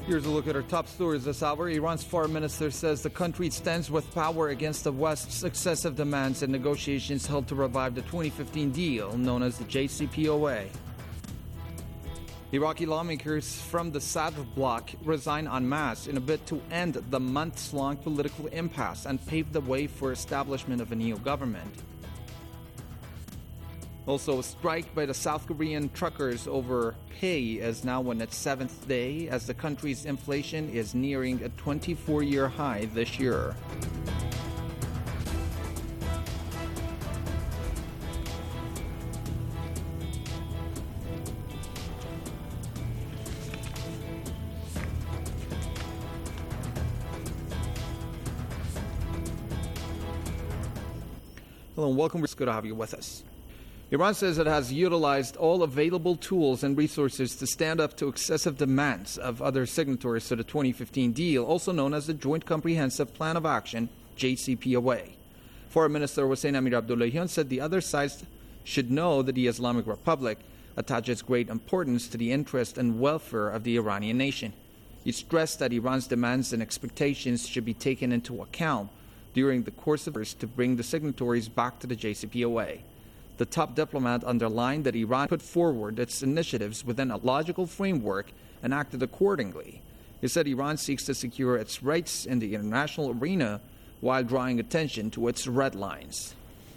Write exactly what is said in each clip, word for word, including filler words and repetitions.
Here's a look at our top stories this hour. Iran's foreign minister says the country stands with power against the West's excessive demands and negotiations held to revive the twenty fifteen deal known as the J C P O A. Iraqi lawmakers from the Sadr bloc resign en masse in a bid to end the months-long political impasse and pave the way for establishment of a new government. Also, a strike by the South Korean truckers over pay is now on its seventh day as the country's inflation is nearing a twenty-four-year high this year. Hello and welcome. It's good to have you with us. Iran says it has utilized all available tools and resources to stand up to excessive demands of other signatories to the twenty fifteen deal, also known as the Joint Comprehensive Plan of Action, J C P O A. Foreign Minister Hossein Amir-Abdollahian said the other sides should know that the Islamic Republic attaches great importance to the interest and welfare of the Iranian nation. He stressed that Iran's demands and expectations should be taken into account during the course of efforts to bring the signatories back to the J C P O A. The top diplomat underlined that Iran put forward its initiatives within a logical framework and acted accordingly. He said Iran seeks to secure its rights in the international arena while drawing attention to its red lines.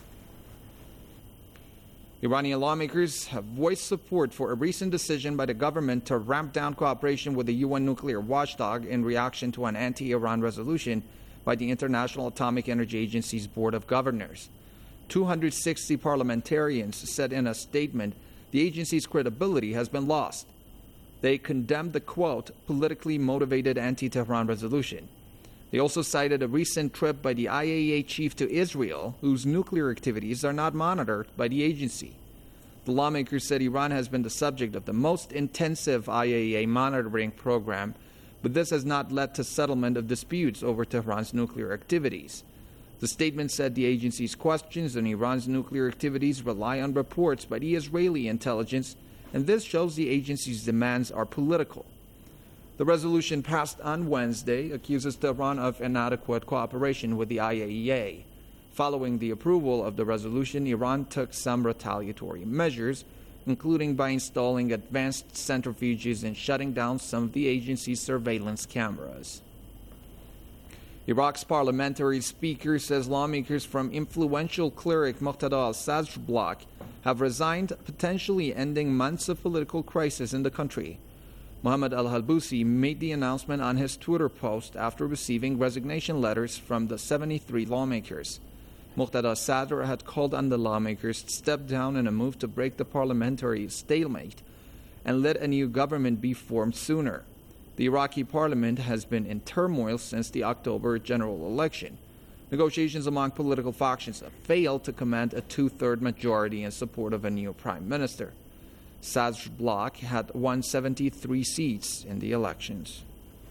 Iranian lawmakers have voiced support for a recent decision by the government to ramp down cooperation with the U N nuclear watchdog in reaction to an anti-Iran resolution by the International Atomic Energy Agency's Board of Governors. two hundred sixty parliamentarians said in a statement the agency's credibility has been lost. They condemned the, quote, politically motivated anti-Tehran resolution. They also cited a recent trip by the I A E A chief to Israel, whose nuclear activities are not monitored by the agency. The lawmakers said Iran has been the subject of the most intensive I A E A monitoring program, but this has not led to settlement of disputes over Tehran's nuclear activities. The statement said the agency's questions on Iran's nuclear activities rely on reports by the Israeli intelligence, and this shows the agency's demands are political. The resolution passed on Wednesday accuses Tehran of inadequate cooperation with the I A E A. Following the approval of the resolution, Iran took some retaliatory measures, including by installing advanced centrifuges and shutting down some of the agency's surveillance cameras. Iraq's parliamentary speaker says lawmakers from influential cleric Muqtada al-Sadr bloc have resigned, potentially ending months of political crisis in the country. Mohammed al-Halbusi made the announcement on his Twitter post after receiving resignation letters from the seventy-three lawmakers. Muqtada al-Sadr had called on the lawmakers to step down in a move to break the parliamentary stalemate and let a new government be formed sooner. The Iraqi parliament has been in turmoil since the October general election. Negotiations among political factions have failed to command a two-third majority in support of a new prime minister. Sadr's bloc had won seventy-three seats in the elections.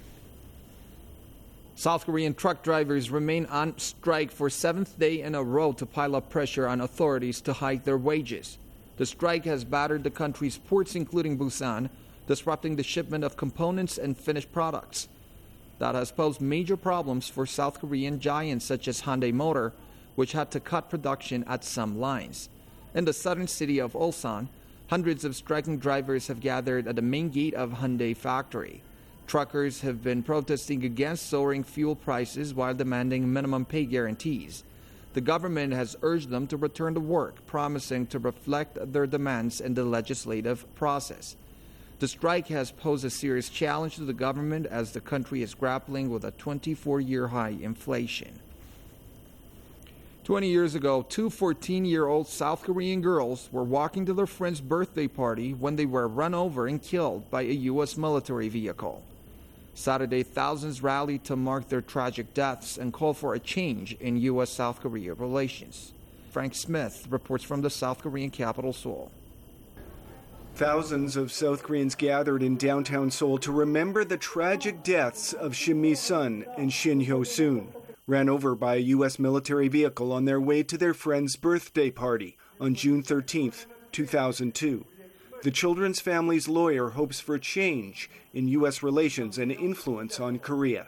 South Korean truck drivers remain on strike for seventh day in a row to pile up pressure on authorities to hike their wages. The strike has battered the country's ports, including Busan, disrupting the shipment of components and finished products. That has posed major problems for South Korean giants such as Hyundai Motor, which had to cut production at some lines. In the southern city of Ulsan, hundreds of striking drivers have gathered at the main gate of Hyundai factory. Truckers have been protesting against soaring fuel prices while demanding minimum pay guarantees. The government has urged them to return to work, promising to reflect their demands in the legislative process. The strike has posed a serious challenge to the government as the country is grappling with a twenty-four-year high inflation. Twenty years ago, two fourteen-year-old South Korean girls were walking to their friend's birthday party when they were run over and killed by a U S military vehicle. Saturday, thousands rallied to mark their tragic deaths and call for a change in U S South Korea relations. Frank Smith reports from the South Korean capital, Seoul. Thousands of South Koreans gathered in downtown Seoul to remember the tragic deaths of Shin Mi-sun and Shin Hyo-soon, ran over by a U S military vehicle on their way to their friend's birthday party on June thirteenth, two thousand two. The children's family's lawyer hopes for change in U S relations and influence on Korea.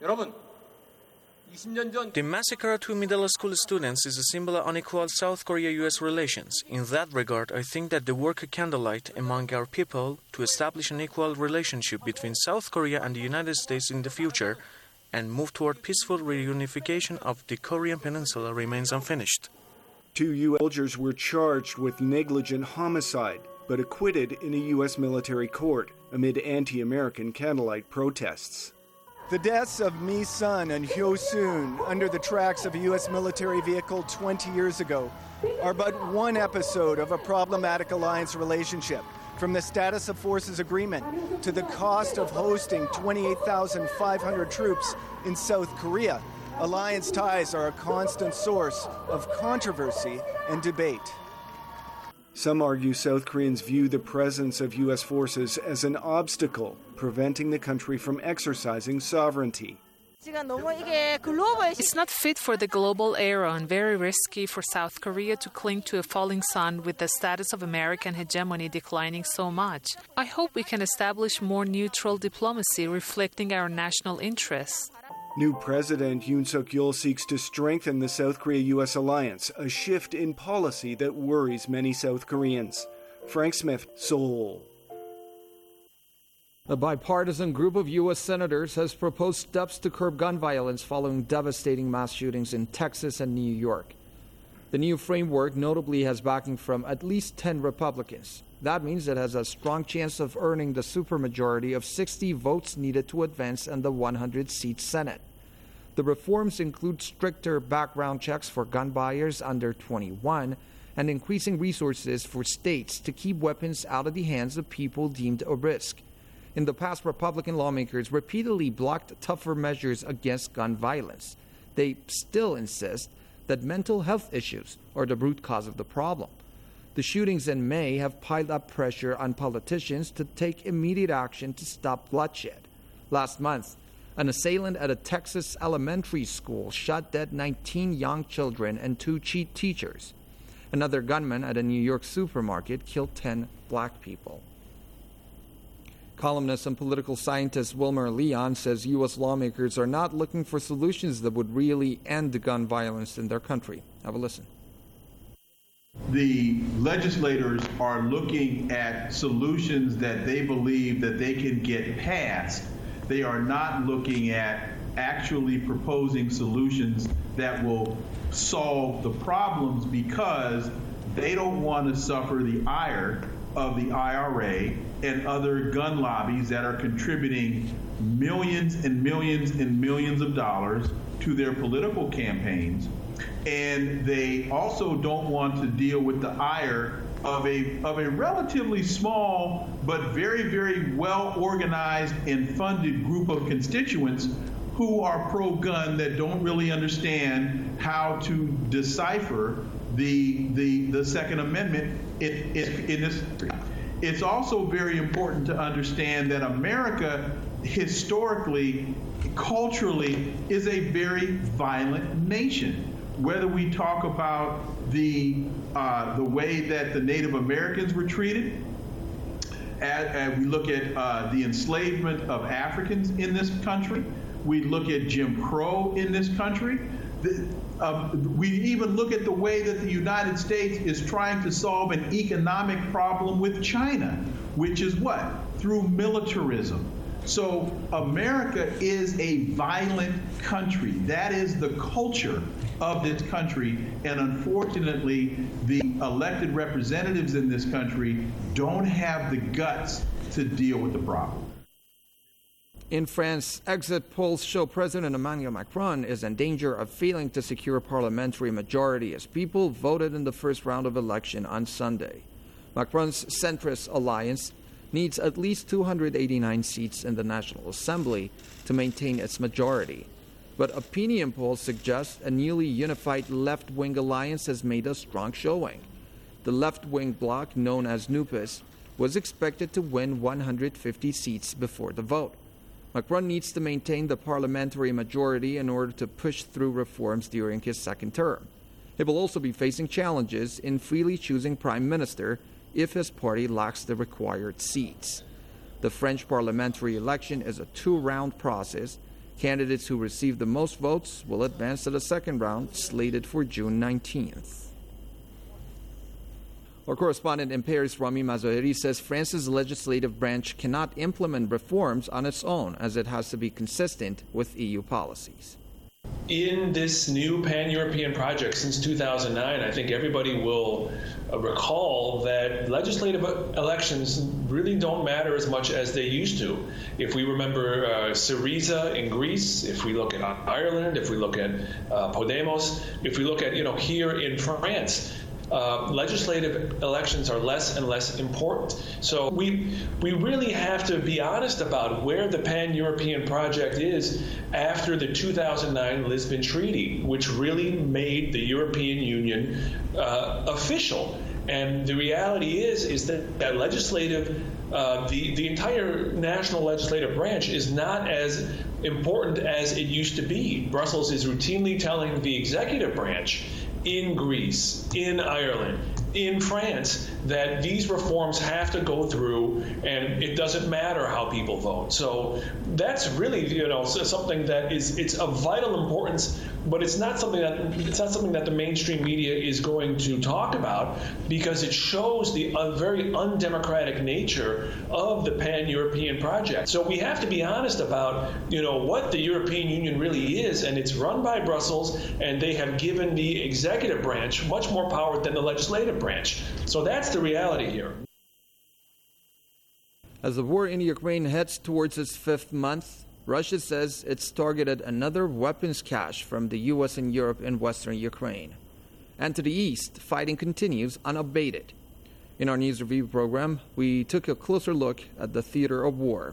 The massacre of two middle school students is a symbol of unequal South Korea-U S relations. In that regard, I think that the work of candlelight among our people to establish an equal relationship between South Korea and the United States in the future and move toward peaceful reunification of the Korean Peninsula remains unfinished. Two U S soldiers were charged with negligent homicide, but acquitted in a U S military court amid anti-American candlelight protests. The deaths of Mi Sun and Hyo Soon under the tracks of a U S military vehicle twenty years ago are but one episode of a problematic alliance relationship, from the status of forces agreement to the cost of hosting twenty-eight thousand five hundred troops in South Korea. Alliance ties are a constant source of controversy and debate. Some argue South Koreans view the presence of U S forces as an obstacle, preventing the country from exercising sovereignty. It's not fit for the global era and very risky for South Korea to cling to a falling sun with the status of American hegemony declining so much. I hope we can establish more neutral diplomacy reflecting our national interests. New President Yoon Suk-yeol seeks to strengthen the South Korea-U S alliance, a shift in policy that worries many South Koreans. Frank Smith, Seoul. A bipartisan group of U S senators has proposed steps to curb gun violence following devastating mass shootings in Texas and New York. The new framework notably has backing from at least ten Republicans. That means it has a strong chance of earning the supermajority of sixty votes needed to advance in the one hundred seat Senate. The reforms include stricter background checks for gun buyers under twenty-one and increasing resources for states to keep weapons out of the hands of people deemed a risk. In the past, Republican lawmakers repeatedly blocked tougher measures against gun violence. They still insist that mental health issues are the root cause of the problem. The shootings in May have piled up pressure on politicians to take immediate action to stop bloodshed. Last month, an assailant at a Texas elementary school shot dead nineteen young children and two cheat teachers. Another gunman at a New York supermarket killed ten black people. Columnist and political scientist Wilmer Leon says U S lawmakers are not looking for solutions that would really end gun violence in their country. Have a listen. The legislators are looking at solutions that they believe that they can get passed. They are not looking at actually proposing solutions that will solve the problems because they don't want to suffer the ire of the I R A and other gun lobbies that are contributing millions and millions and millions of dollars to their political campaigns. And they also don't want to deal with the ire of a of a relatively small but very, very well organized and funded group of constituents who are pro-gun that don't really understand how to decipher the the, the Second Amendment in, in, in this. It's also very important to understand that America historically, culturally, is a very violent nation. Whether we talk about the uh, the way that the Native Americans were treated, as, as we look at uh, the enslavement of Africans in this country, we look at Jim Crow in this country. The, uh, we even look at the way that the United States is trying to solve an economic problem with China, which is what? Through militarism. So America is a violent country. That is the culture of this country. And unfortunately, the elected representatives in this country don't have the guts to deal with the problem. In France, exit polls show President Emmanuel Macron is in danger of failing to secure a parliamentary majority as people voted in the first round of election on Sunday. Macron's centrist alliance needs at least two hundred eighty-nine seats in the National Assembly to maintain its majority. But opinion polls suggest a newly unified left-wing alliance has made a strong showing. The left-wing bloc, known as NUPES, was expected to win one hundred fifty seats before the vote. Macron needs to maintain the parliamentary majority in order to push through reforms during his second term. He will also be facing challenges in freely choosing prime minister if his party lacks the required seats. The French parliamentary election is a two-round process. Candidates who receive the most votes will advance to the second round, slated for June nineteenth. Our correspondent in Paris, Rami Mazoheri, says France's legislative branch cannot implement reforms on its own, as it has to be consistent with E U policies. In this new pan-European project since two thousand nine, I think everybody will uh, recall that legislative elections really don't matter as much as they used to. If we remember uh, Syriza in Greece, if we look at Ireland, if we look at uh, Podemos, if we look at, you know, here in France, Uh, legislative elections are less and less important. So we we really have to be honest about where the pan-European project is after the two thousand nine Lisbon Treaty, which really made the European Union uh, official. And the reality is is that, that legislative, uh, the, the entire national legislative branch is not as important as it used to be. Brussels is routinely telling the executive branch in Greece, in Ireland, in France, that these reforms have to go through, and it doesn't matter how people vote. So that's really, you know, something that is it's of vital importance, but it's not something that it's not something that the mainstream media is going to talk about, because it shows the uh, very undemocratic nature of the pan-European project. So we have to be honest about, you know, what the European Union really is, and it's run by Brussels, and they have given the executive branch much more power than the legislative branch. So that's the reality here. As the war in Ukraine heads towards its fifth month, Russia says it's targeted another weapons cache from the U S and Europe in western Ukraine. And to the east, fighting continues unabated. In our news review program, we took a closer look at the theater of war.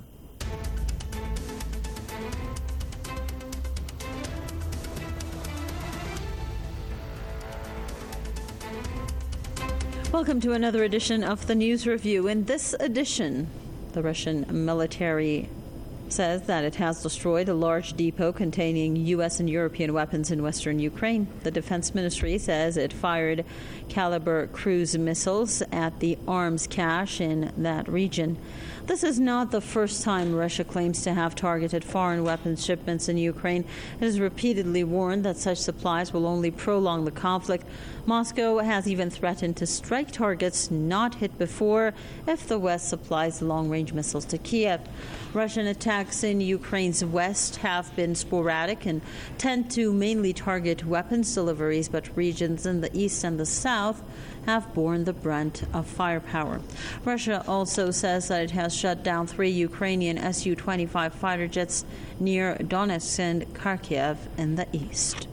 Welcome to another edition of the News Review. In this edition, the Russian military says that it has destroyed a large depot containing U S and European weapons in western Ukraine. The Defense Ministry says it fired Caliber cruise missiles at the arms cache in that region. This is not the first time Russia claims to have targeted foreign weapons shipments in Ukraine. It has repeatedly warned that such supplies will only prolong the conflict. Moscow has even threatened to strike targets not hit before if the West supplies long-range missiles to Kiev. Russian attacks in Ukraine's west have been sporadic and tend to mainly target weapons deliveries, but regions in the east and the south have borne the brunt of firepower. Russia also says that it has shut down three Ukrainian S U twenty-five fighter jets near Donetsk and Kharkiv in the east.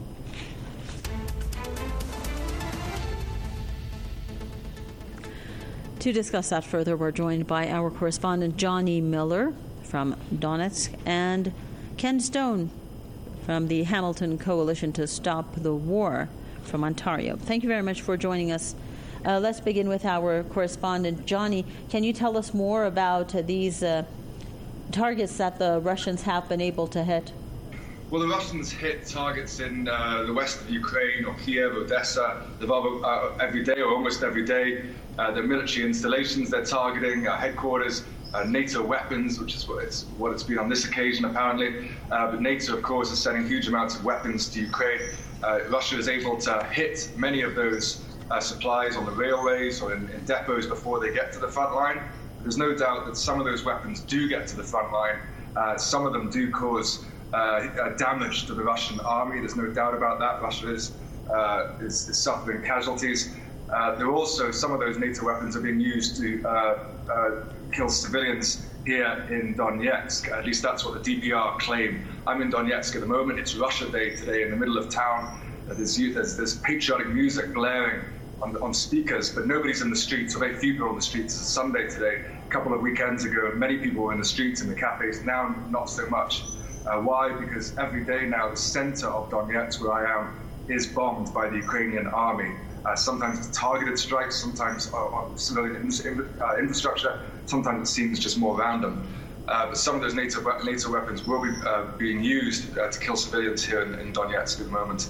To discuss that further, we're joined by our correspondent Johnny Miller from Donetsk and Ken Stone from the Hamilton Coalition to Stop the War from Ontario. Thank you very much for joining us. Uh, let's begin with our correspondent, Johnny. Can you tell us more about uh, these uh, targets that the Russians have been able to hit? Well, the Russians hit targets in uh, the west of Ukraine, or Kiev, Odessa, Lvov, uh, every day or almost every day. Uh, the military installations they're targeting, uh, headquarters, uh, NATO weapons, which is what it's, what it's been on this occasion, apparently. Uh, but NATO, of course, is sending huge amounts of weapons to Ukraine. Uh, Russia is able to hit many of those uh, supplies on the railways or in, in depots before they get to the front line. There's no doubt that some of those weapons do get to the front line. Uh, some of them do cause uh, uh, damage to the Russian army. There's no doubt about that. Russia is, uh, is, is suffering casualties. Uh, there are also, some of those NATO weapons are being used to uh, uh, kill civilians here in Donetsk. At least that's what the D P R claim. I'm in Donetsk at the moment. It's Russia Day today in the middle of town. Uh, there's, there's, there's patriotic music blaring on, on speakers, but nobody's in the streets, or very few people in the streets. It's a Sunday today. A couple of weekends ago, many people were in the streets and the cafes. Now, not so much. Uh, why? Because every day now, the center of Donetsk, where I am, is bombed by the Ukrainian army. Uh, sometimes it's targeted strikes, sometimes uh, on civilian in, uh, infrastructure, sometimes it seems just more random. Uh, but some of those NATO, NATO weapons will be uh, being used uh, to kill civilians here in, in Donetsk at the moment.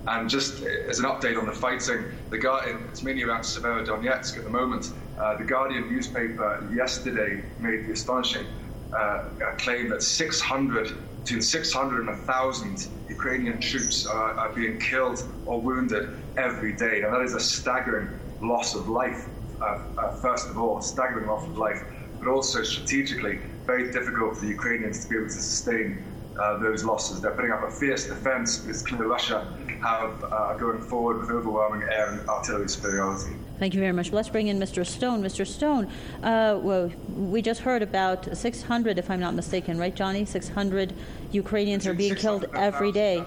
And just as an update on the fighting, the Guardian, it's mainly around Severodonetsk at the moment. Uh, the Guardian newspaper yesterday made the astonishing uh, claim that six hundred, between six hundred and one thousand Ukrainian troops are, are being killed or wounded every day. Now that is a staggering loss of life, uh, uh, first of all, staggering loss of life, but also strategically very difficult for the Ukrainians to be able to sustain uh, those losses. They're putting up a fierce defense because clearly Russia have uh, going forward with overwhelming air and artillery superiority. Thank you very much. Let's bring in Mister Stone. Mister Stone, uh, well, we just heard about six hundred, if I'm not mistaken, right, Johnny? six hundred Ukrainians are being killed every day.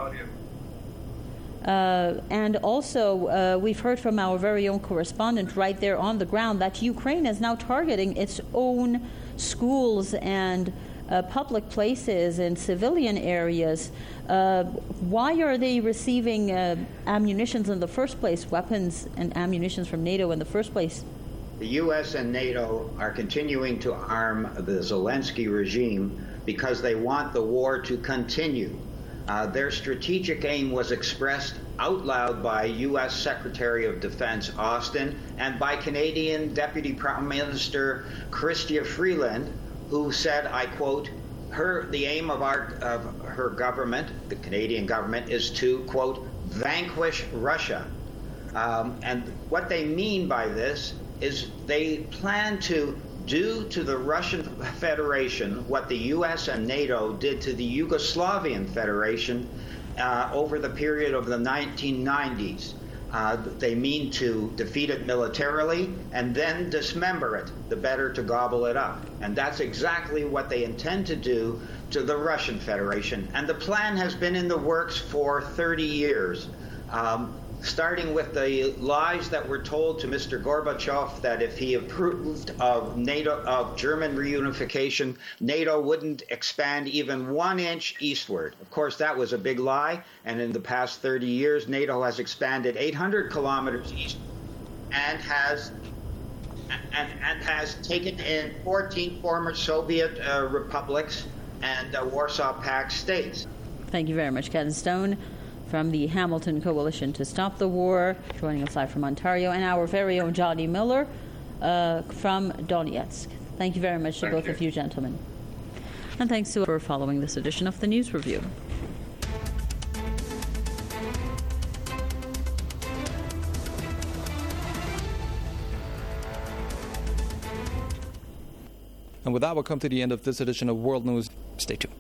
Uh, and also, uh, we've heard from our very own correspondent right there on the ground that Ukraine is now targeting its own schools and uh, public places and civilian areas. Uh, why are they receiving uh, ammunitions in the first place, weapons and ammunitions from NATO in the first place? The U S and NATO are continuing to arm the Zelensky regime because they want the war to continue. Uh, their strategic aim was expressed out loud by U S Secretary of Defense Austin and by Canadian Deputy Prime Minister Chrystia Freeland, who said, I quote, her the aim of our of her government, the Canadian government, is to, quote, vanquish Russia. Um, and what they mean by this is they plan to do to the Russian Federation what the U S and NATO did to the Yugoslavian Federation uh, over the period of the nineteen nineties. Uh, they mean to defeat it militarily and then dismember it, the better to gobble it up. And that's exactly what they intend to do to the Russian Federation. And the plan has been in the works for thirty years. Um, starting with the lies that were told to Mister Gorbachev that if he approved of NATO, of German reunification, NATO wouldn't expand even one inch eastward. Of course, that was a big lie, and in the past thirty years, NATO has expanded eight hundred kilometers east and has and, and has taken in fourteen former Soviet uh, republics and uh, Warsaw Pact states. Thank you very much, Ken Stone, from the Hamilton Coalition to Stop the War, joining us live from Ontario, and our very own Johnny Miller uh, from Donetsk. Thank you very much to Thank both you. of you gentlemen. And thanks to for following this edition of the News Review. And with that, we'll come to the end of this edition of World News. Stay tuned.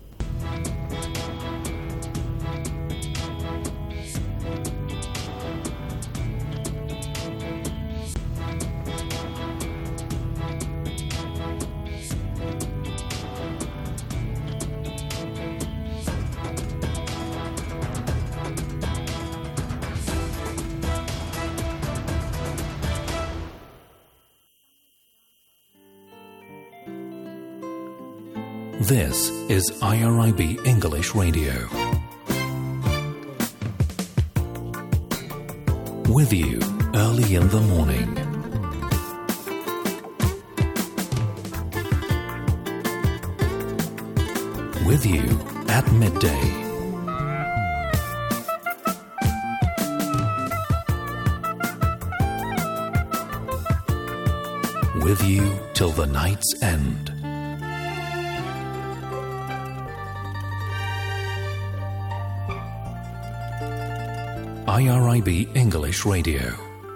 This is I R I B English Radio. With you early in the morning. With you at midday. With you till the night's end. I R I B English Radio.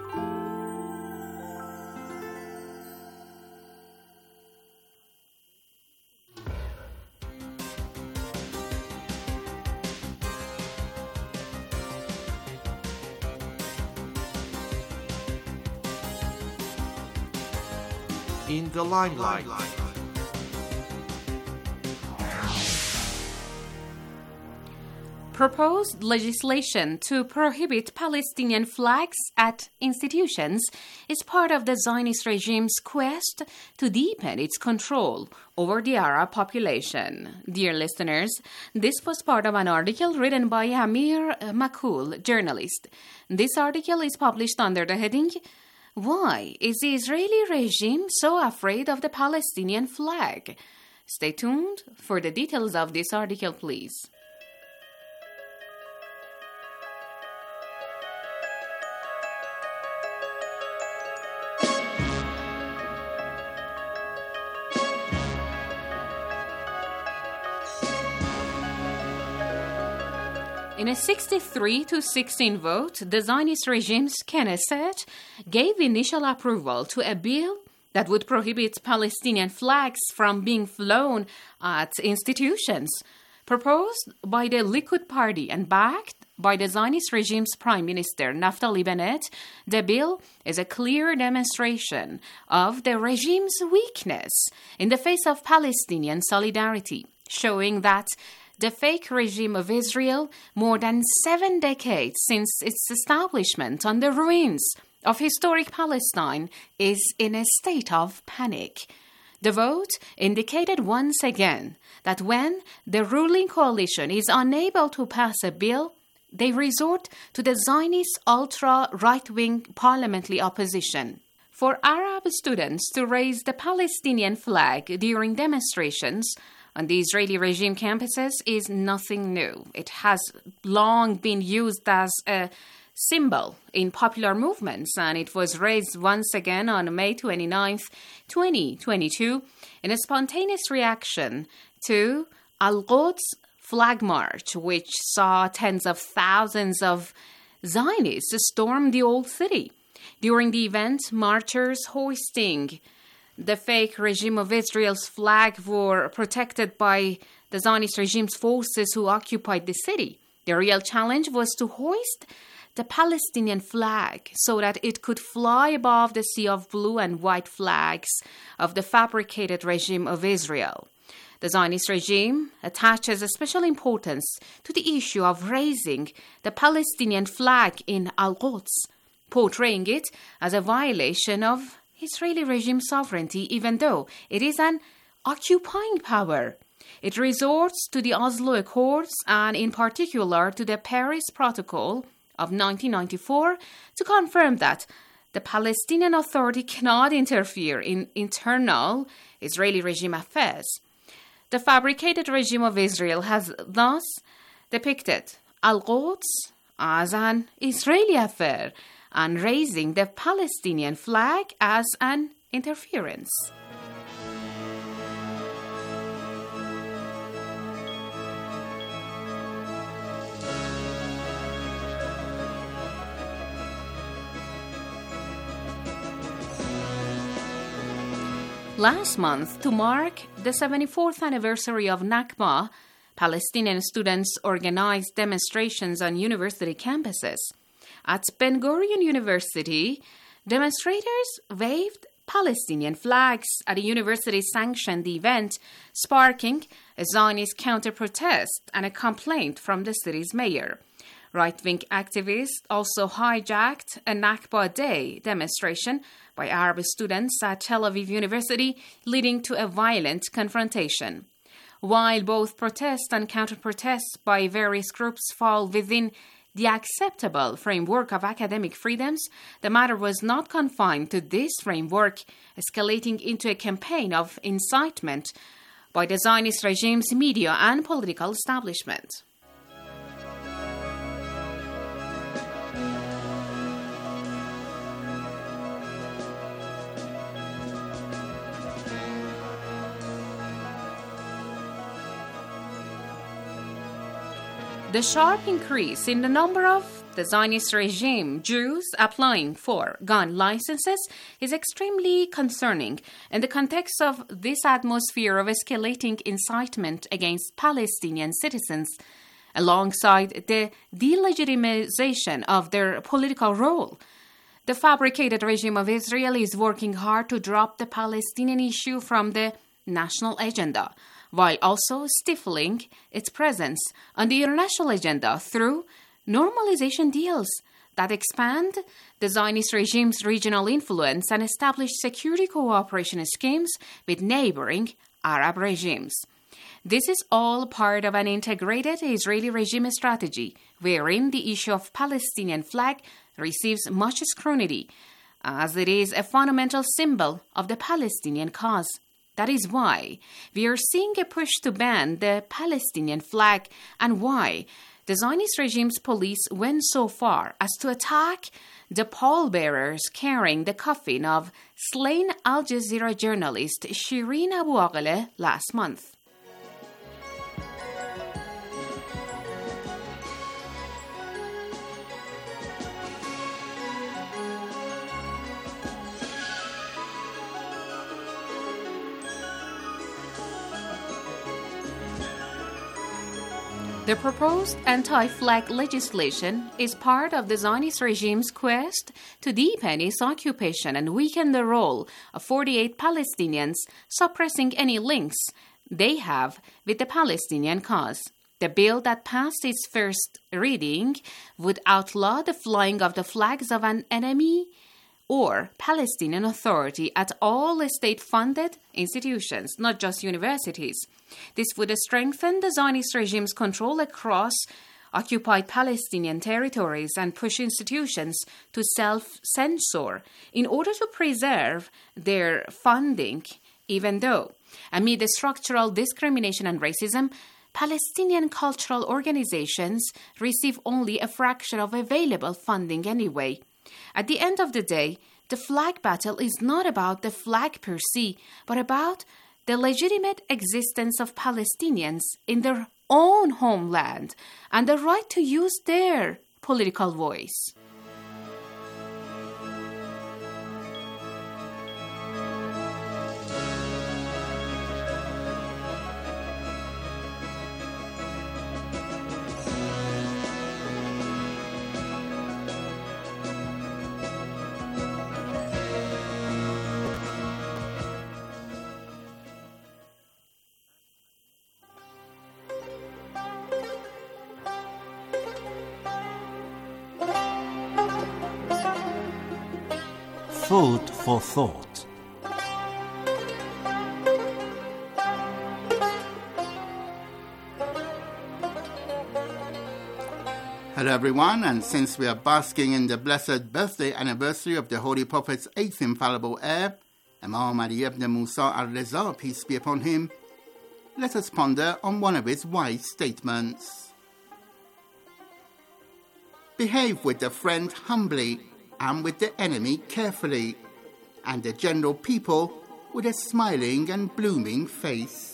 In the limelight. Proposed legislation to prohibit Palestinian flags at institutions is part of the Zionist regime's quest to deepen its control over the Arab population. Dear listeners, this was part of an article written by Amir Makul, journalist. This article is published under the heading, "Why is the Israeli regime so afraid of the Palestinian flag?" Stay tuned for the details of this article, please. In a sixty-three to sixteen vote, the Zionist regime's Knesset gave initial approval to a bill that would prohibit Palestinian flags from being flown at institutions. Proposed by the Likud party and backed by the Zionist regime's Prime Minister Naftali Bennett, the bill is a clear demonstration of the regime's weakness in the face of Palestinian solidarity, showing that the fake regime of Israel, more than seven decades since its establishment on the ruins of historic Palestine, is in a state of panic. The vote indicated once again that when the ruling coalition is unable to pass a bill, they resort to the Zionist ultra-right-wing parliamentary opposition. For Arab students to raise the Palestinian flag during demonstrations on the Israeli regime campuses is nothing new. It has long been used as a symbol in popular movements, and it was raised once again on May twenty-ninth, twenty twenty-two, in a spontaneous reaction to Al-Quds Flag March, which saw tens of thousands of Zionists storm the old city. During the event, marchers hoisting the fake regime of Israel's flag were protected by the Zionist regime's forces who occupied the city. The real challenge was to hoist the Palestinian flag so that it could fly above the sea of blue and white flags of the fabricated regime of Israel. The Zionist regime attaches a special importance to the issue of raising the Palestinian flag in Al-Quds, portraying it as a violation of Israeli regime sovereignty, even though it is an occupying power. It resorts to the Oslo Accords and in particular to the Paris Protocol of nineteen ninety-four to confirm that the Palestinian Authority cannot interfere in internal Israeli regime affairs. The fabricated regime of Israel has thus depicted Al-Quds as an Israeli affair and raising the Palestinian flag as an interference. Last month, to mark the seventy-fourth anniversary of Nakba, Palestinian students organized demonstrations on university campuses. At Ben Gurion University, demonstrators waved Palestinian flags at a university-sanctioned event, sparking a Zionist counter-protest and a complaint from the city's mayor. Right-wing activists also hijacked a Nakba Day demonstration by Arab students at Tel Aviv University, leading to a violent confrontation. While both protests and counter-protests by various groups fall within the acceptable framework of academic freedoms, the matter was not confined to this framework, escalating into a campaign of incitement by the Zionist regime's media and political establishment. The sharp increase in the number of the Zionist regime Jews applying for gun licenses is extremely concerning in the context of this atmosphere of escalating incitement against Palestinian citizens, alongside the delegitimization of their political role. The fabricated regime of Israel is working hard to drop the Palestinian issue from the national agenda, while also stifling its presence on the international agenda through normalization deals that expand the Zionist regime's regional influence and establish security cooperation schemes with neighboring Arab regimes. This is all part of an integrated Israeli regime strategy, wherein the issue of Palestinian flag receives much scrutiny, as it is a fundamental symbol of the Palestinian cause. That is why we are seeing a push to ban the Palestinian flag and why the Zionist regime's police went so far as to attack the pallbearers carrying the coffin of slain Al Jazeera journalist Shireen Abu Akleh last month. The proposed anti-flag legislation is part of the Zionist regime's quest to deepen its occupation and weaken the role of forty-eight Palestinians, suppressing any links they have with the Palestinian cause. The bill that passed its first reading would outlaw the flying of the flags of an enemy or Palestinian Authority at all state-funded institutions, not just universities. This would strengthen the Zionist regime's control across occupied Palestinian territories and push institutions to self-censor in order to preserve their funding, even though, amid the structural discrimination and racism, Palestinian cultural organizations receive only a fraction of available funding anyway. At the end of the day, the flag battle is not about the flag per se, but about the legitimate existence of Palestinians in their own homeland and the right to use their political voice. Food for thought. Hello everyone, and since we are basking in the blessed birthday anniversary of the Holy Prophet's eighth infallible heir, Imam Ali ibn Musa al-Reza, peace be upon him, let us ponder on one of his wise statements. Behave with the friend humbly, and with the enemy carefully, and the general people with a smiling and blooming face.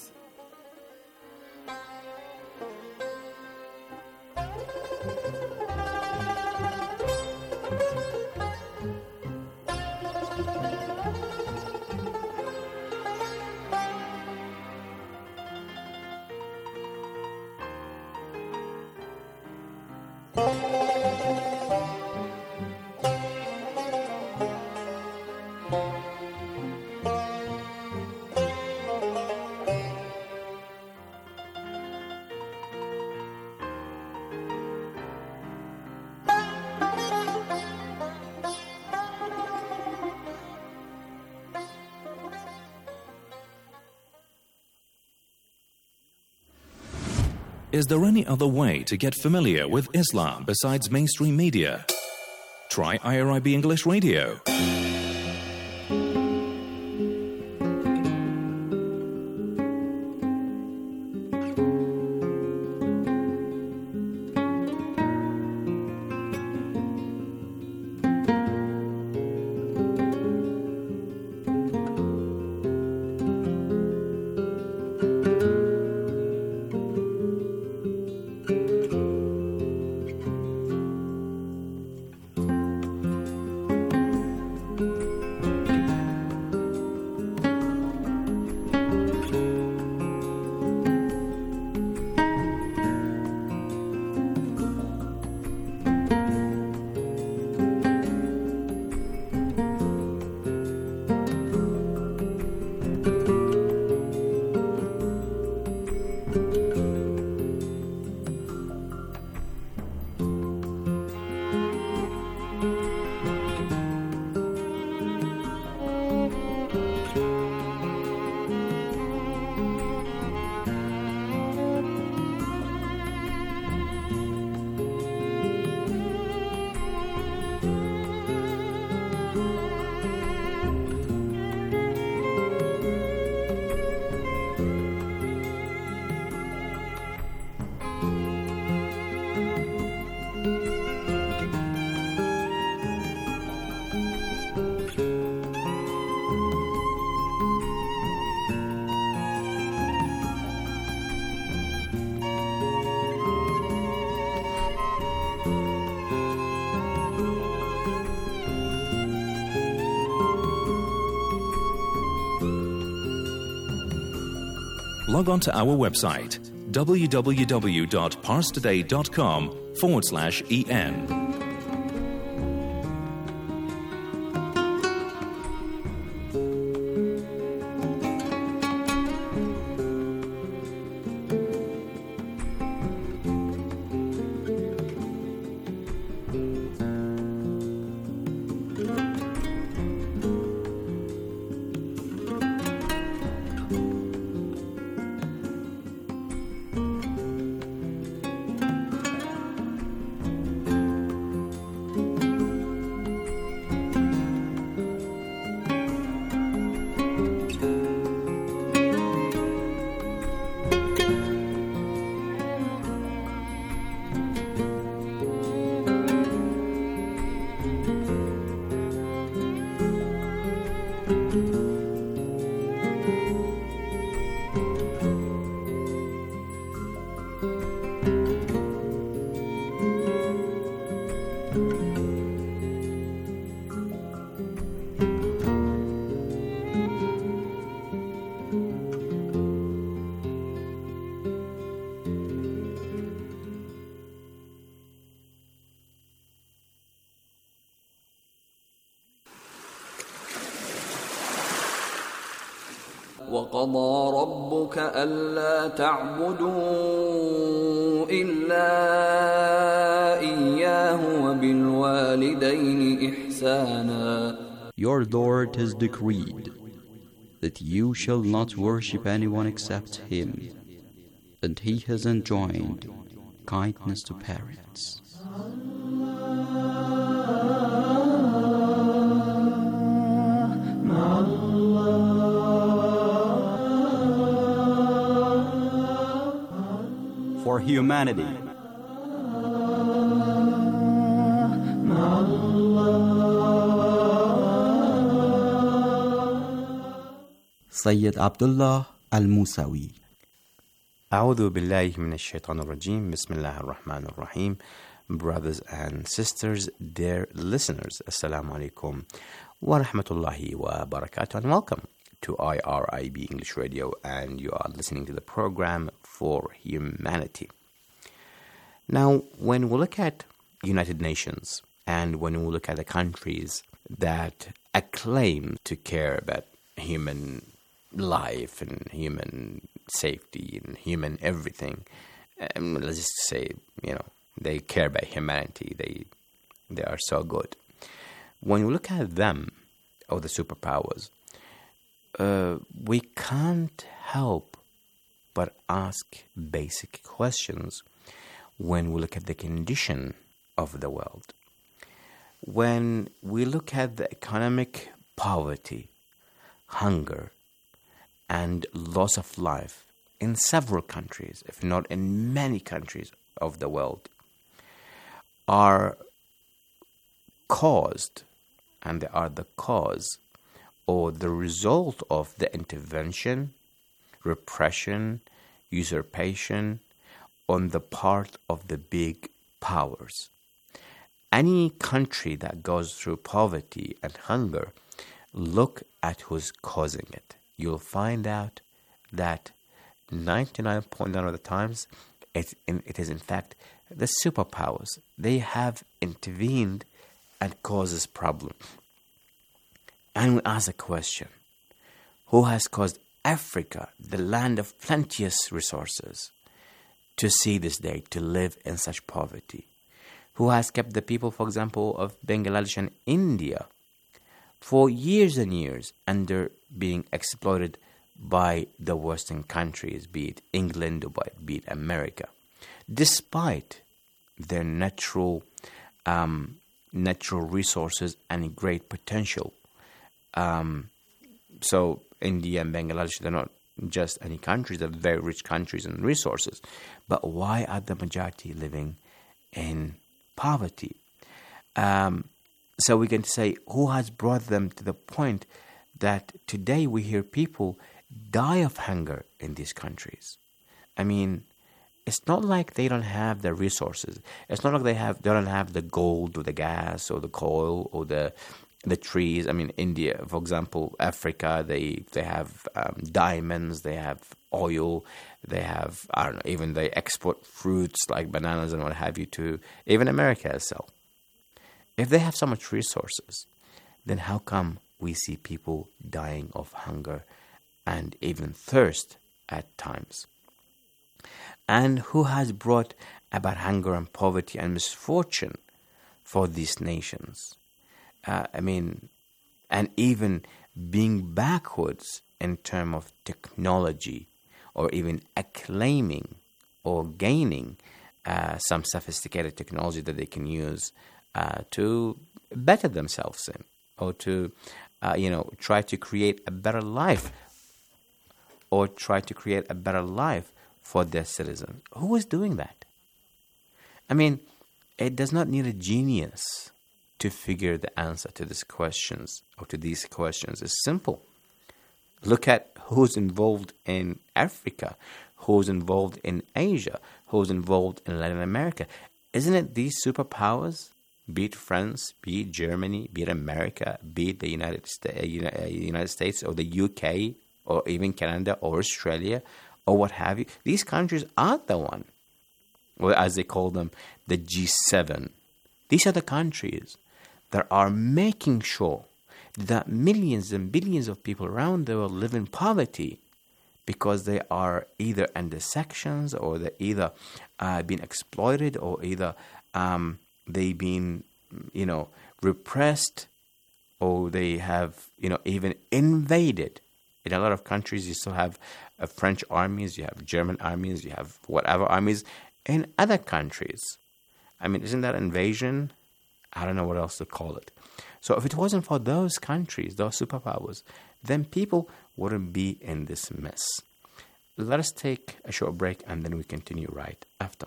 Is there any other way to get familiar with Islam besides mainstream media? Try I R I B English Radio. Log on to our website, www.parstoday.com forward slash en. وقضى ربك ألا تعبدوا إلا إياه وبالوالدين إحسانا. Your Lord has decreed that you shall not worship anyone except Him, and He has enjoined kindness to parents. For humanity, Sayyid Abdullah Al-Musawi. أعوذ بالله من الشيطان الرجيم. بسم الله الرحمن الرحيم. Brothers and sisters, dear listeners, Assalamu alaikum wa rahmatullahi wa barakatuh, and welcome to I R I B English Radio, and you are listening to the program For Humanity. Now, when we look at United Nations, and when we look at the countries that acclaim to care about human life and human safety and human everything, um, let's just say, you know, they care about humanity, they they are so good. When we look at them, or the superpowers, uh, we can't help but ask basic questions when we look at the condition of the world. When we look at the economic poverty, hunger, and loss of life in several countries, if not in many countries of the world, are caused, and they are the cause or the result of the intervention, repression, usurpation on the part of the big powers. Any country that goes through poverty and hunger, look at who's causing it. You'll find out that ninety-nine point nine of the times, it, it is in fact the superpowers. They have intervened and causes problem. And we ask a question: who has caused Africa, the land of plenteous resources, to see this day, to live in such poverty? Who has kept the people, for example, of Bangladesh and India for years and years under being exploited by the Western countries, be it England or be it America, despite their natural um, natural resources and great potential? Um, so India and Bangladesh, they're not just any countries, they're very rich countries and resources. But why are the majority living in poverty? Um, so we can say, who has brought them to the point that today we hear people die of hunger in these countries? I mean, it's not like they don't have the resources. It's not like they have they don't have the gold or the gas or the coal or the the trees. I mean, India, for example, Africa, they they have um, diamonds, they have oil, they have, I don't know, even they export fruits like bananas and what have you to even America itself. If they have so much resources, then how come we see people dying of hunger and even thirst at times? And who has brought about hunger and poverty and misfortune for these nations? Uh, I mean, and even being backwards in terms of technology, or even acclaiming or gaining uh, some sophisticated technology that they can use uh, to better themselves in, or to, uh, you know, try to create a better life, or try to create a better life for their citizens. Who is doing that? I mean, it does not need a genius to figure the answer to these questions, or to these questions. It's simple. Look at who's involved in Africa, who's involved in Asia, who's involved in Latin America. Isn't it these superpowers, be it France, be it Germany, be it America, be it the United, Sta- United States or the U K, or even Canada or Australia, or what have you? These countries are the one, or as they call them, the G seven. These are the countries that are making sure that millions and billions of people around the world live in poverty because they are either under sections, or they're either uh, being exploited, or either um, they've been, you know, repressed, or they have, you know, even invaded. In a lot of countries, you still have uh, French armies, you have German armies, you have whatever armies in other countries. I mean, isn't that invasion? I don't know what else to call it. So if it wasn't for those countries, those superpowers, then people wouldn't be in this mess. Let us take a short break and then we continue right after.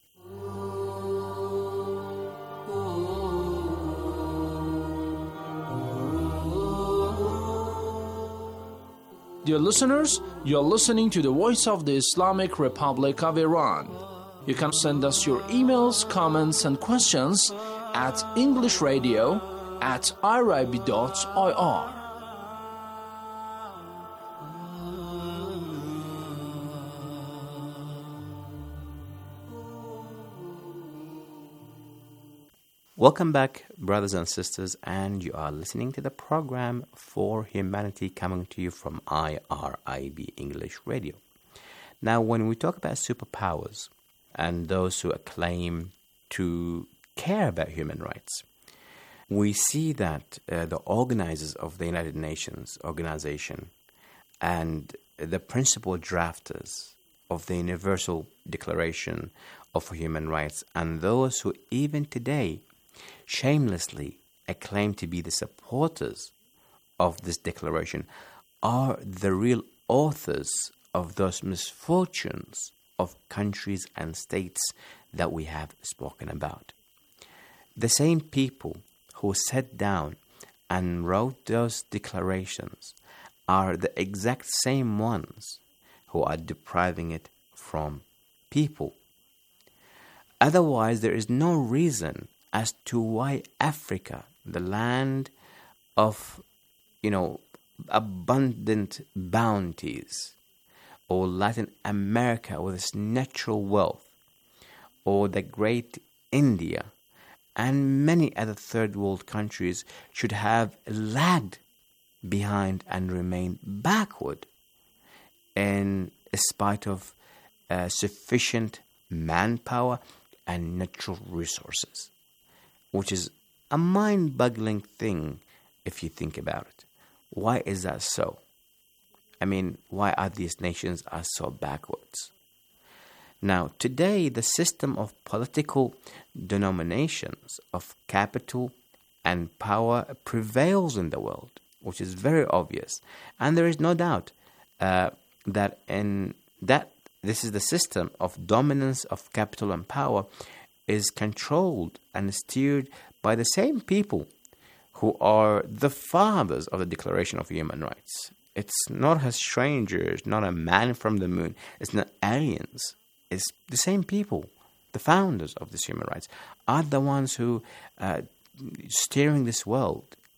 Dear listeners, you're listening to the Voice of the Islamic Republic of Iran. You can send us your emails, comments, and questions at englishradio at irib dot I R. Welcome back, brothers and sisters, and you are listening to the program For Humanity, coming to you from I R I B English Radio. Now, when we talk about superpowers and those who claim to care about human rights, we see that uh, the organizers of the United Nations organization and the principal drafters of the Universal Declaration of Human Rights, and those who even today shamelessly acclaim to be the supporters of this declaration, are the real authors of those misfortunes of countries and states that we have spoken about. The same people who sat down and wrote those declarations are the exact same ones who are depriving it from people. Otherwise, there is no reason as to why Africa, the land of, you know, abundant bounties, or Latin America with its natural wealth, or the great India, and many other third world countries should have lagged behind and remained backward in spite of uh, sufficient manpower and natural resources, which is a mind-boggling thing if you think about it. Why is that so? I mean, why are these nations are so backwards? Now, today, the system of political denominations of capital and power prevails in the world, which is very obvious. And there is no doubt uh, that in that this is the system of dominance of capital and power is controlled and steered by the same people who are the fathers of the Declaration of Human Rights. It's not a stranger, it's not a man from the moon, it's not aliens. It's the same people, the founders of these human rights, are the ones who uh, steering this world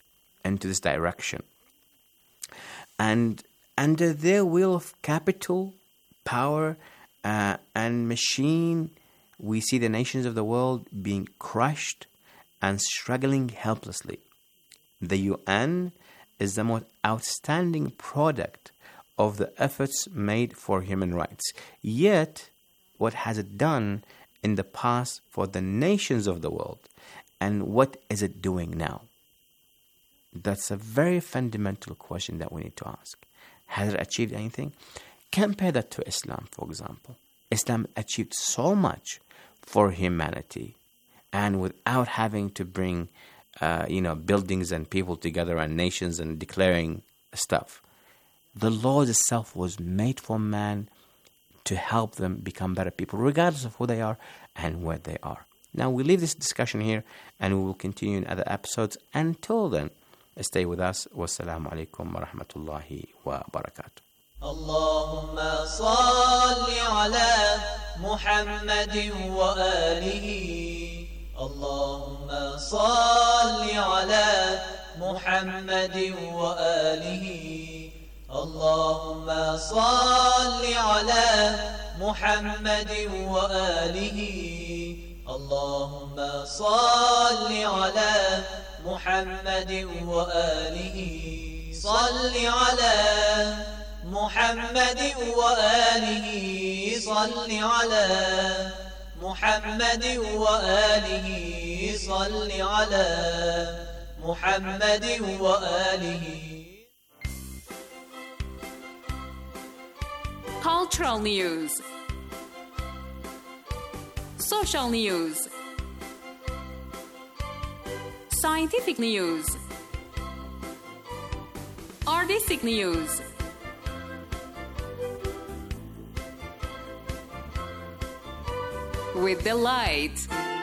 into this direction. And under their will of capital, power, uh, and machine, we see the nations of the world being crushed and struggling helplessly. The U N is the most outstanding product of the efforts made for human rights. Yet, what has it done in the past for the nations of the world? And what is it doing now? That's a very fundamental question that we need to ask. Has it achieved anything? Compare that to Islam, for example. Islam achieved so much for humanity, and without having to bring, uh, you know, buildings and people together and nations and declaring stuff. The law itself was made for man to help them become better people, regardless of who they are and where they are. Now, we leave this discussion here, and we will continue in other episodes. Until then, stay with us. Wassalamu alaikum wa rahmatullahi wa barakatuh. اللهم صل على محمد وآله اللهم صل على محمد وآله اللهم صل على محمد وآله اللهم صل على محمد وآله صل على محمد وآله صل على محمد وآله صل على محمد وآله. Cultural news, social news, scientific news, artistic news, with delight.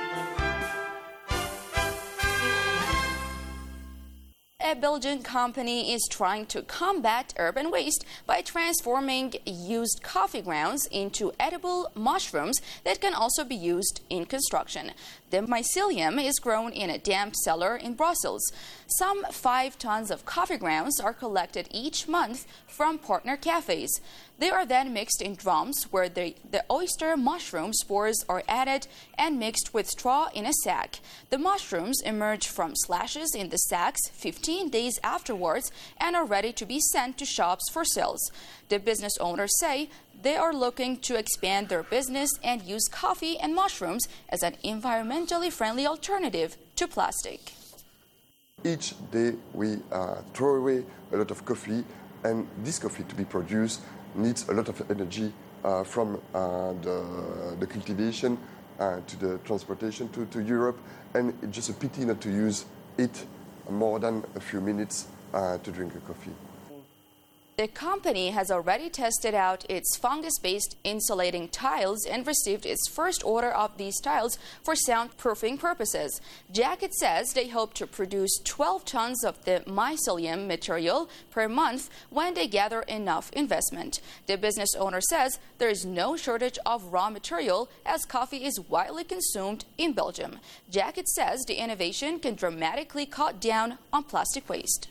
A Belgian company is trying to combat urban waste by transforming used coffee grounds into edible mushrooms that can also be used in construction. The mycelium is grown in a damp cellar in Brussels. Some five tons of coffee grounds are collected each month from partner cafes. They are then mixed in drums where the, the oyster mushroom spores are added and mixed with straw in a sack. The mushrooms emerge from slashes in the sacks fifteen days afterwards and are ready to be sent to shops for sales. The business owners say they are looking to expand their business and use coffee and mushrooms as an environmentally friendly alternative to plastic. Each day we uh, throw away a lot of coffee, and this coffee to be produced needs a lot of energy uh, from uh, the, the cultivation uh, to the transportation to, to Europe, and it's just a pity not to use it more than a few minutes uh, to drink a coffee. The company has already tested out its fungus-based insulating tiles and received its first order of these tiles for soundproofing purposes. Jacket says they hope to produce twelve tons of the mycelium material per month when they gather enough investment. The business owner says there is no shortage of raw material as coffee is widely consumed in Belgium. Jacket says the innovation can dramatically cut down on plastic waste.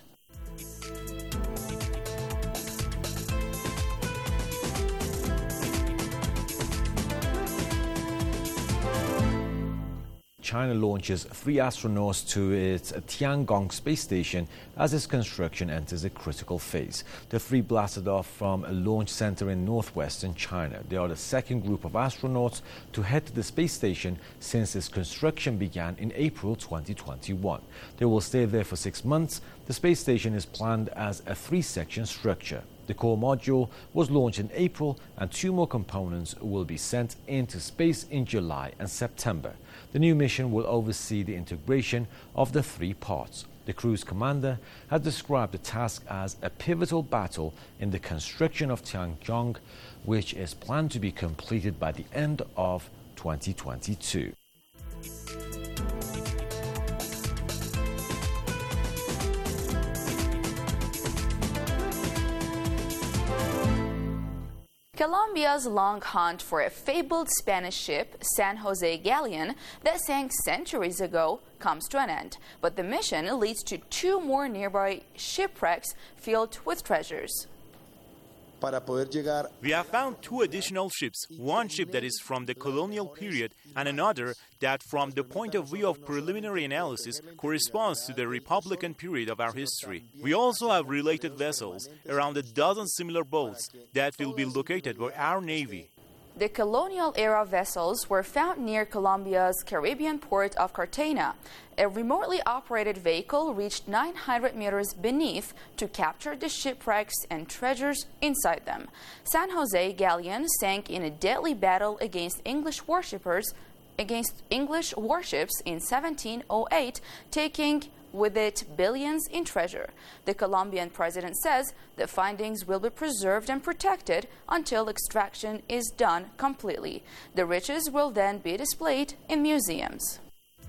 China launches three astronauts to its Tiangong space station as its construction enters a critical phase. The three blasted off from a launch center in northwestern China. They are the second group of astronauts to head to the space station since its construction began in April twenty twenty-one. They will stay there for six months. The space station is planned as a three-section structure. The core module was launched in April, and two more components will be sent into space in July and September. The new mission will oversee the integration of the three parts. The crew's commander has described the task as a pivotal battle in the construction of Tiangong, which is planned to be completed by the end of twenty twenty-two. Colombia's long hunt for a fabled Spanish ship, San Jose Galleon, that sank centuries ago, comes to an end. But the mission leads to two more nearby shipwrecks filled with treasures. We have found two additional ships, one ship that is from the colonial period and another that, from the point of view of preliminary analysis, corresponds to the Republican period of our history. We also have related vessels, around a dozen similar boats, that will be located by our Navy. The colonial-era vessels were found near Colombia's Caribbean port of Cartagena. A remotely operated vehicle reached nine hundred meters beneath to capture the shipwrecks and treasures inside them. San Jose Galleon sank in a deadly battle against English worshippers, against English warships in seventeen oh eight, taking with it billions in treasure. The Colombian president says the findings will be preserved and protected until extraction is done completely. The riches will then be displayed in museums.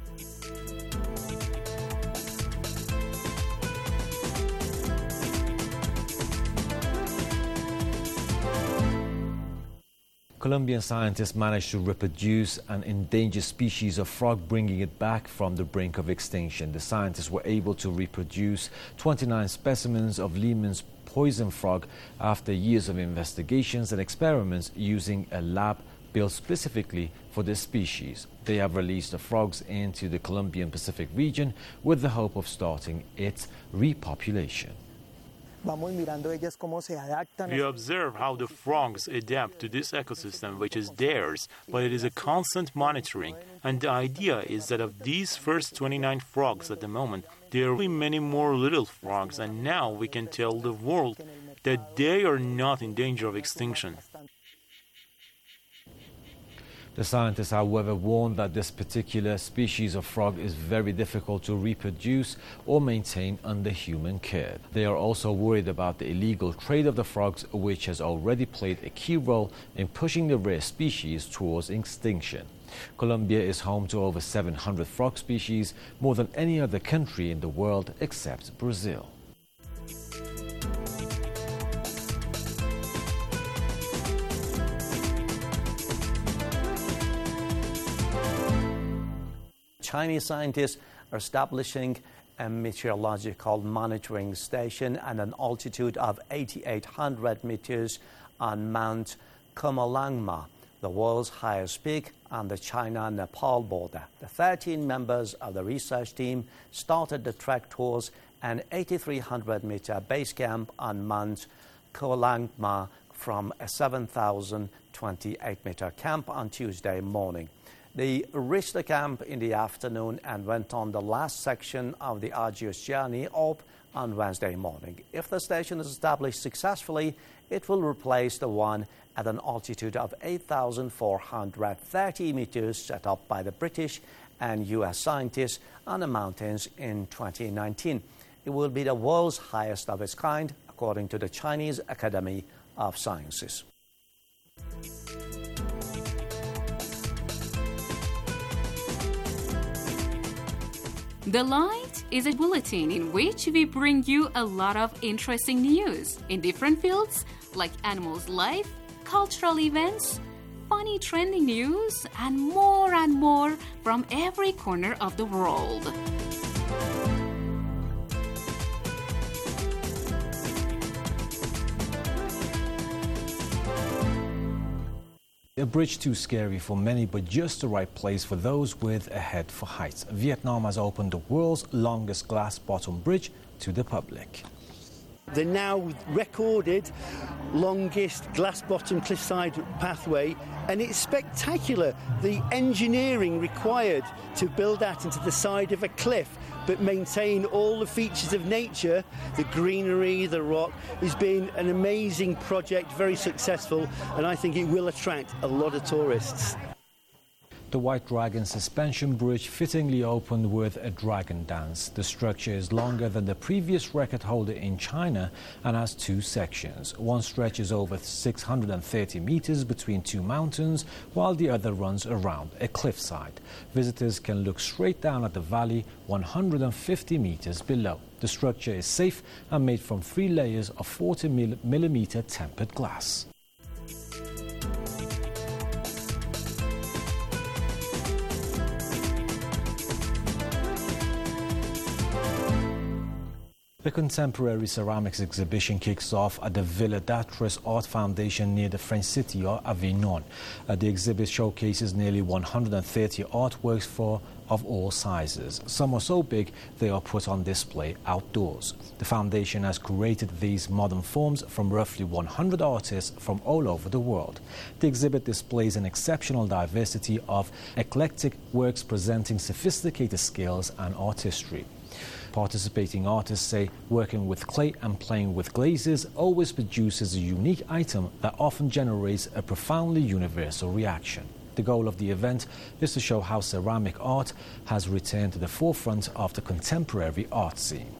Colombian scientists managed to reproduce an endangered species of frog, bringing it back from the brink of extinction. The scientists were able to reproduce twenty-nine specimens of Lehmann's poison frog after years of investigations and experiments using a lab built specifically for this species. They have released the frogs into the Colombian Pacific region with the hope of starting its repopulation. We observe how the frogs adapt to this ecosystem, which is theirs, but it is a constant monitoring. And the idea is that of these first twenty-nine frogs at the moment, there will be many more little frogs, and now we can tell the world that they are not in danger of extinction. The scientists, however, warn that this particular species of frog is very difficult to reproduce or maintain under human care. They are also worried about the illegal trade of the frogs, which has already played a key role in pushing the rare species towards extinction. Colombia is home to over seven hundred frog species, more than any other country in the world except Brazil. Chinese scientists are establishing a meteorological monitoring station at an altitude of eighty-eight hundred meters on Mount Comolangma, the world's highest peak on the China-Nepal border. The thirteen members of the research team started the trek towards an eighty-three hundred meter base camp on Mount Comolangma from a seven thousand twenty-eight meter camp on Tuesday morning. They reached the camp in the afternoon and went on the last section of the arduous journey up on Wednesday morning. If the station is established successfully, it will replace the one at an altitude of eight thousand four hundred thirty meters set up by the British and U S scientists on the mountains in twenty nineteen. It will be the world's highest of its kind, according to the Chinese Academy of Sciences. The Light is a bulletin in which we bring you a lot of interesting news in different fields like animals' life, cultural events, funny trending news, and more and more from every corner of the world. A bridge too scary for many, but just the right place for those with a head for heights. Vietnam has opened the world's longest glass-bottom bridge to the public. The now recorded longest glass-bottom cliffside pathway, and it's spectacular. The engineering required to build that into the side of a cliff but maintain all the features of nature, the greenery, the rock, has been an amazing project, very successful, and I think it will attract a lot of tourists. The White Dragon suspension bridge fittingly opened with a dragon dance. The structure is longer than the previous record holder in China and has two sections. One stretches over six hundred thirty meters between two mountains, while the other runs around a cliffside. Visitors can look straight down at the valley one hundred fifty meters below. The structure is safe and made from three layers of forty millimeter tempered glass. The Contemporary Ceramics exhibition kicks off at the Villa d'Atris Art Foundation near the French city of Avignon. Uh, the exhibit showcases nearly one hundred thirty artworks for of all sizes. Some are so big they are put on display outdoors. The foundation has curated these modern forms from roughly one hundred artists from all over the world. The exhibit displays an exceptional diversity of eclectic works presenting sophisticated skills and artistry. Participating artists say working with clay and playing with glazes always produces a unique item that often generates a profoundly universal reaction. The goal of the event is to show how ceramic art has returned to the forefront of the contemporary art scene.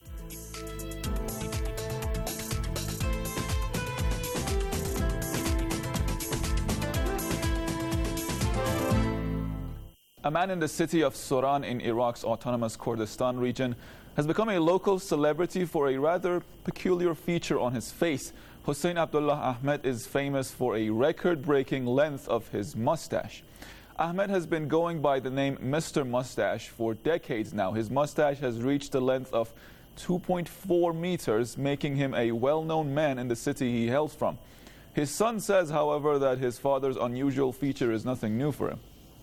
A man in the city of Soran in Iraq's autonomous Kurdistan region has become a local celebrity for a rather peculiar feature on his face. Hussein Abdullah Ahmed is famous for a record-breaking length of his mustache. Ahmed has been going by the name Mister Mustache for decades now. His mustache has reached the length of two point four meters, making him a well-known man in the city he hails from. His son says, however, that his father's unusual feature is nothing new for him.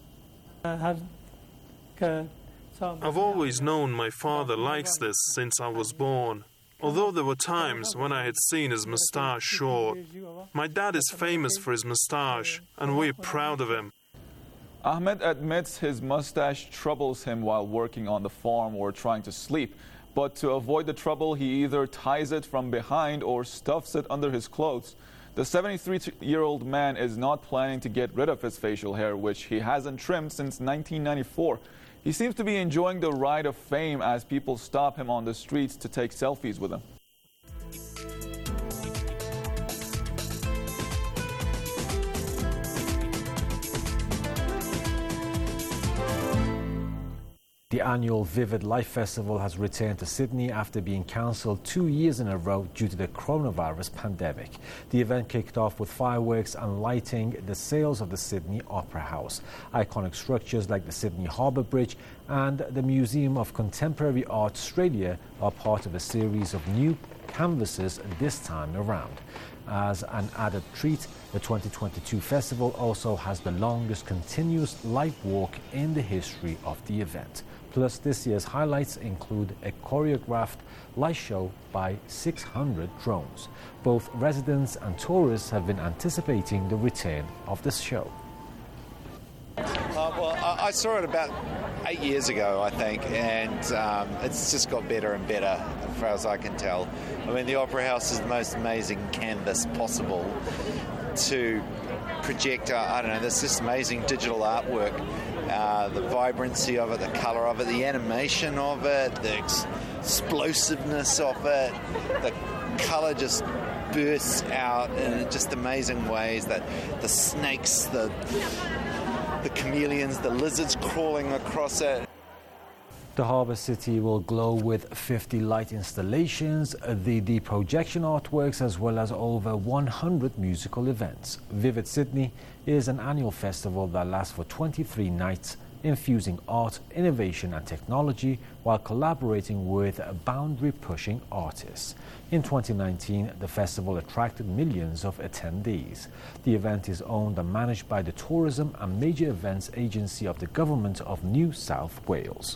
I've always known my father likes this since I was born, although there were times when I had seen his moustache short. My dad is famous for his moustache, and we're proud of him. Ahmed admits his mustache troubles him while working on the farm or trying to sleep, but to avoid the trouble, he either ties it from behind or stuffs it under his clothes. The seventy-three-year-old man is not planning to get rid of his facial hair, which he hasn't trimmed since nineteen ninety-four. He seems to be enjoying the ride of fame as people stop him on the streets to take selfies with him. The annual Vivid Life Festival has returned to Sydney after being cancelled two years in a row due to the coronavirus pandemic. The event kicked off with fireworks and lighting the sails of the Sydney Opera House. Iconic structures like the Sydney Harbour Bridge and the Museum of Contemporary Art Australia are part of a series of new canvases this time around. As an added treat, the twenty twenty-two festival also has the longest continuous light walk in the history of the event. Plus, this year's highlights include a choreographed light show by six hundred drones. Both residents and tourists have been anticipating the return of this show. Uh, well, I saw it about eight years ago, I think, and um, it's just got better and better, as far as I can tell. I mean, the Opera House is the most amazing canvas possible to project, uh, I don't know, this just amazing digital artwork. Uh, the vibrancy of it, the colour of it, the animation of it, the ex- explosiveness of it, the colour just bursts out in just amazing ways. That the snakes, the the chameleons, the lizards crawling across it. The Harbour City will glow with fifty light installations, the, the projection artworks, as well as over one hundred musical events. Vivid Sydney is an annual festival that lasts for twenty-three nights, infusing art, innovation and technology while collaborating with boundary-pushing artists. In twenty nineteen, the festival attracted millions of attendees. The event is owned and managed by the Tourism and Major Events Agency of the Government of New South Wales.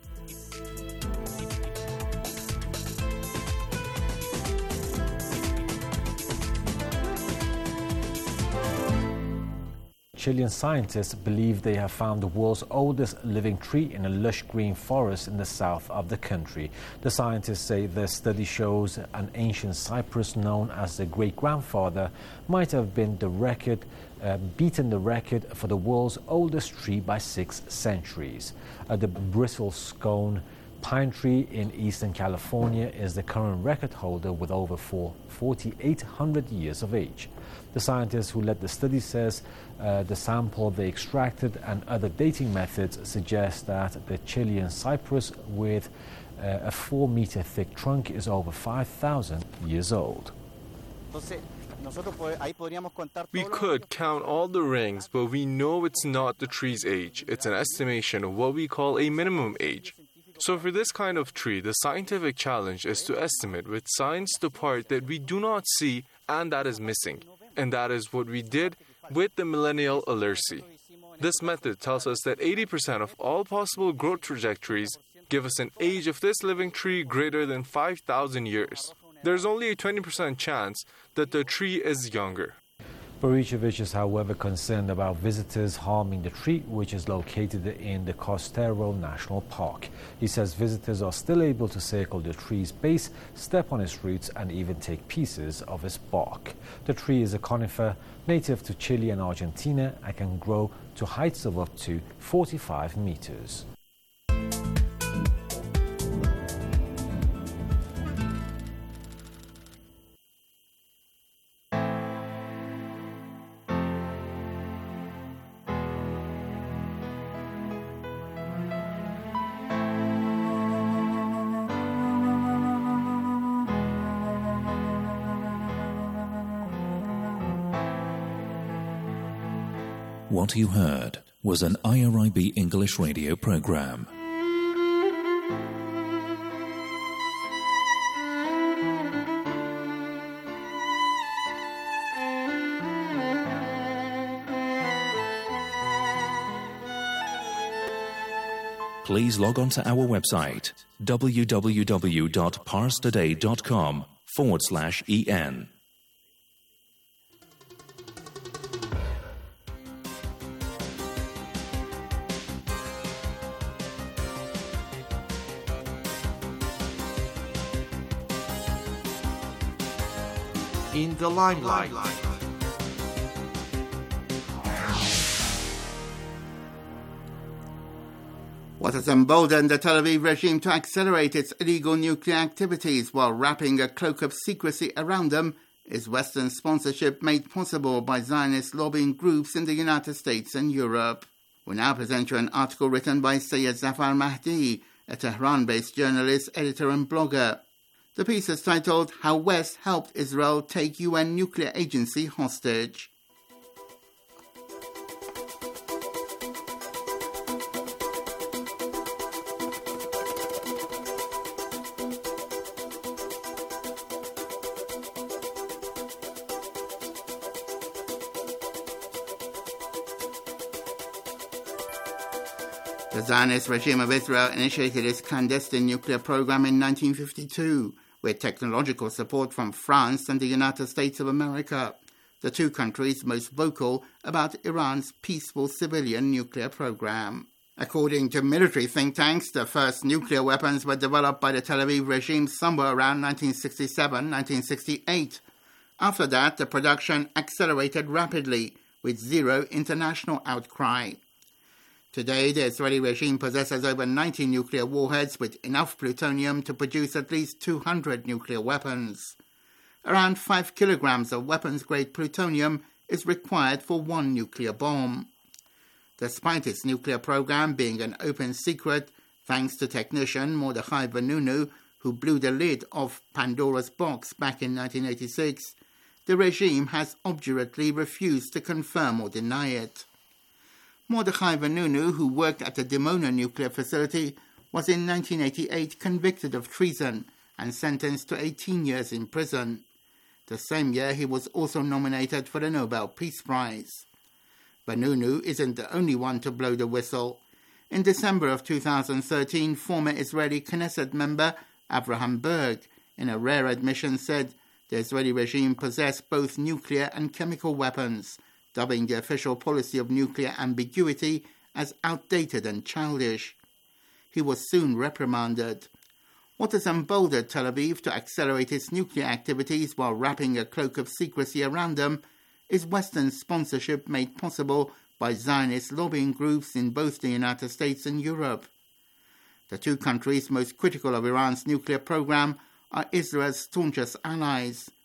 Chilean scientists believe they have found the world's oldest living tree in a lush green forest in the south of the country. The scientists say the study shows an ancient cypress known as the great-grandfather might have been the record, uh, beaten the record for the world's oldest tree by six centuries. Uh, the bristle-scone pine tree in eastern California is the current record holder with over forty-eight hundred years of age. The scientist who led the study says uh, the sample they extracted and other dating methods suggest that the Chilean cypress with uh, a four meter thick trunk is over five thousand years old. We could count all the rings, but we know it's not the tree's age. It's an estimation of what we call a minimum age. So for this kind of tree, the scientific challenge is to estimate with science the part that we do not see and that is missing. And that is what we did with the millennial alercy. This method tells us that eighty percent of all possible growth trajectories give us an age of this living tree greater than five thousand years. There's only a twenty percent chance that the tree is younger. Borichevich is, however, concerned about visitors harming the tree, which is located in the Costero National Park. He says visitors are still able to circle the tree's base, step on its roots, and even take pieces of its bark. The tree is a conifer native to Chile and Argentina and can grow to heights of up to forty-five meters. What you heard was an I R I B English radio program. Please log on to our website w w w dot pars today dot com forward slash en. In the limelight. What has emboldened the Tel Aviv regime to accelerate its illegal nuclear activities while wrapping a cloak of secrecy around them is Western sponsorship made possible by Zionist lobbying groups in the United States and Europe. We now present you an article written by Sayed Zafar Mahdi, a Tehran-based journalist, editor and blogger. The piece is titled, How West Helped Israel Take U N Nuclear Agency Hostage. The Zionist regime of Israel initiated its clandestine nuclear program in nineteen fifty-two. With technological support from France and the United States of America, the two countries most vocal about Iran's peaceful civilian nuclear program. According to military think tanks, the first nuclear weapons were developed by the Tel Aviv regime somewhere around nineteen sixty-seven to nineteen sixty-eight. After that, the production accelerated rapidly, with zero international outcry. Today, the Israeli regime possesses over ninety nuclear warheads with enough plutonium to produce at least two hundred nuclear weapons. Around five kilograms of weapons-grade plutonium is required for one nuclear bomb. Despite its nuclear program being an open secret, thanks to technician Mordechai Vanunu, who blew the lid off Pandora's box back in nineteen eighty-six, the regime has obdurately refused to confirm or deny it. Mordechai Vanunu, who worked at the Dimona nuclear facility, was in nineteen eighty-eight convicted of treason and sentenced to eighteen years in prison. The same year, he was also nominated for the Nobel Peace Prize. Vanunu isn't the only one to blow the whistle. In December of two thousand thirteen, former Israeli Knesset member Avraham Berg, in a rare admission, said the Israeli regime possessed both nuclear and chemical weapons, dubbing the official policy of nuclear ambiguity as outdated and childish. He was soon reprimanded. What has emboldened Tel Aviv to accelerate its nuclear activities while wrapping a cloak of secrecy around them is Western sponsorship made possible by Zionist lobbying groups in both the United States and Europe. The two countries most critical of Iran's nuclear program are Israel's staunchest allies,